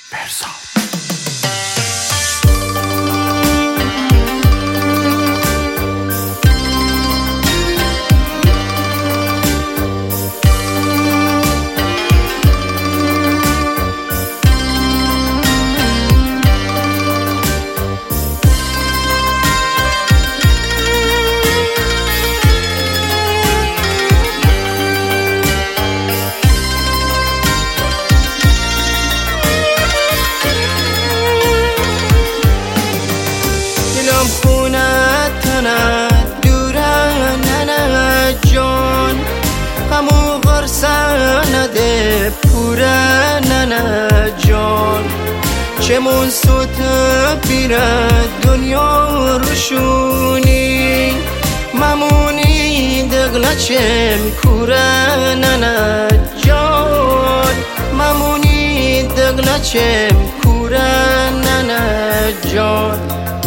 خونت تنت دوره ننه جان همو غرصه نده پوره ننه جان چمون سوت بیره دنیا روشونی ممونی دگله چم کوره ننه جان ممونی دگله چم کوره ننه جان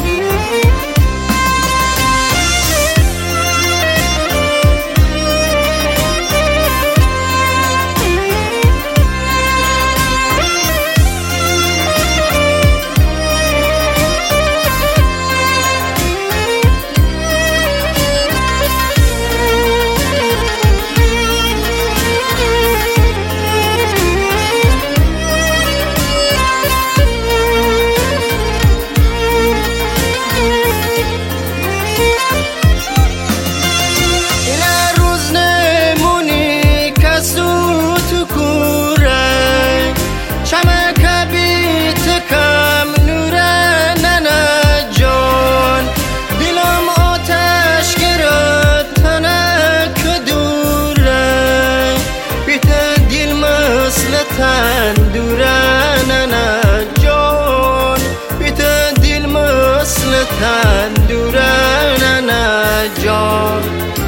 تندوره ننه جان بیت دل مثل تندوره ننه جان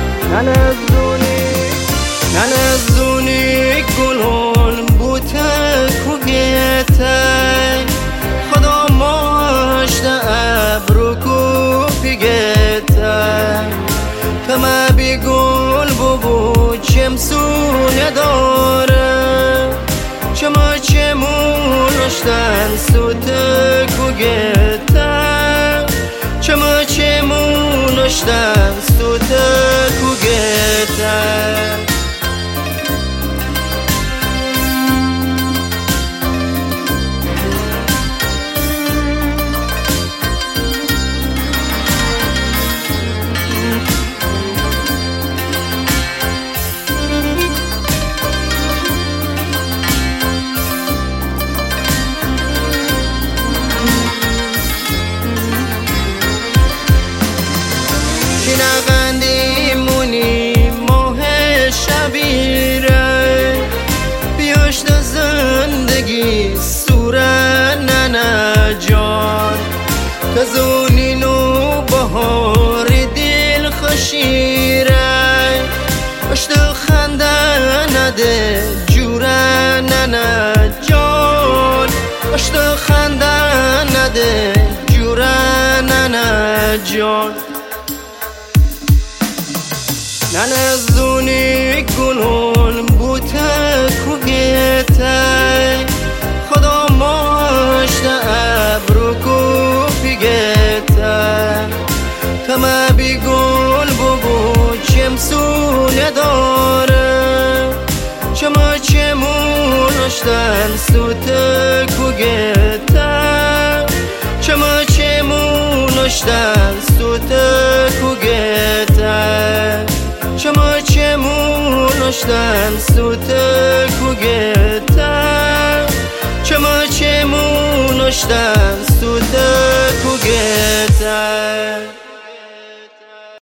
ننه زونی گلون بوته کوگیته خدا ماشته ابرو کو پیگیته تمه بی گل ببو چمسونه داره چما چمونشتن سوت کوگیته چما چمونشتن سوت کوگیته نغندی مونی ماه شبیره بیاشت زندگی سوره ننه جان تزونی نو بهار دل خشیره اشت خنده نده جوره ننه جان اشت خنده نده جوره ننه جان ننه زونی گلون بوته کوگیته خدا ماشته ابرو کو پیگیته تمه بی گل ببو چمسونه داره چما چمونشتن سوت کوگیته چما چمونشتن سوت کوگیته چما چمونشتن سوت کوگیته چما چمونشتن